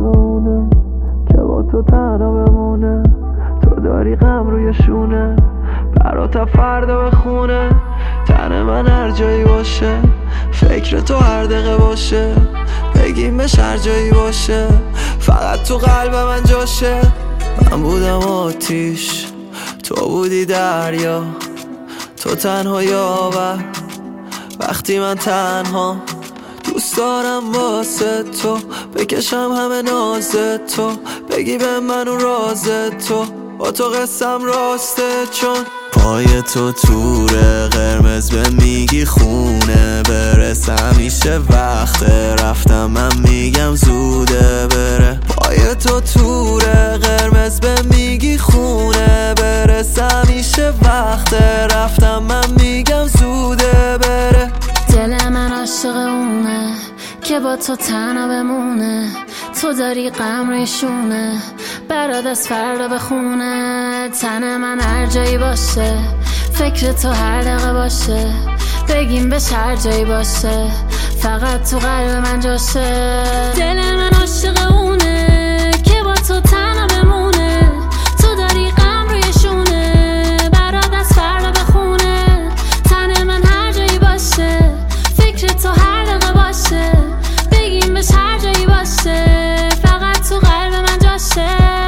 بمونه که با تو تنها بمونه. تو داری غم روی شونه، برات فردا بخونه. تن من هر جایی باشه، فکر تو هر دقیقه باشه. بگیم بهش هر جایی باشه، فقط تو قلب من جاشه. من بودم آتیش، تو بودی دریا. تو تنها یاور وقتی من تنها. دوست دارم واسه تو بکشم همه ناز تو. بگی به من اون راز تو، با تو قصم راسته. چون پای تو توره قرمز به میگی خونه. برسم میشه وقت رفتم، من میگم زوده بره. پای تو توره قرمز به میگی خونه. برسم میشه وقت رفتم، من میگم زوده بره. دل من عاشق اونه که با تو تنها بمونه. تو داری غم روی شونه، برات از فردا بخونه. تن من هر جایی باشه، فکر تو هر دقیقه باشه. بگیم بهش هر جایی باشه، فقط تو قلب من جاشه. دل من عاشق اونه که با تو تنها بمونه. تو داری غم روی شونه، برات از فردا بخونه. تن من هر جایی باشه، فکر تو هر دقیقه باشه. بگیم بهش هر جایی باشه، فقط تو قلب من جاشه.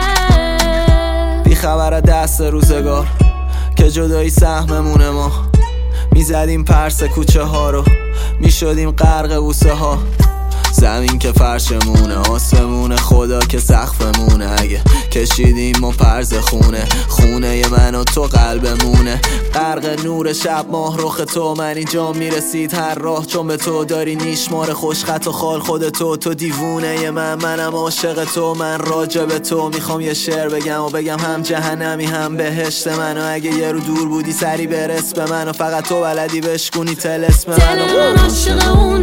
بی خبر دست روزگار که جدایی سهممونه. ما میزدیم پرس کوچه ها رو، میشدیم غرق بوسه ها. زمین که فرشمونه، آسمونه خدا که سقفمونه. اگه کشیدیم و پرز خونه، خونه من و تو قلبمونه. غرق نور شب ماه رخ تو، من اینجا میرسید هر راه. چون به تو داری نیشمار خوشخط و خال خود تو دیوونه منم عاشق تو. من راجع به تو میخوام یه شعر بگم و بگم هم جهنمی هم بهشت من. و اگه یه رو دور بودی سری برس به من، و فقط تو بلدی بشکونی طلسم من. دل من عاشق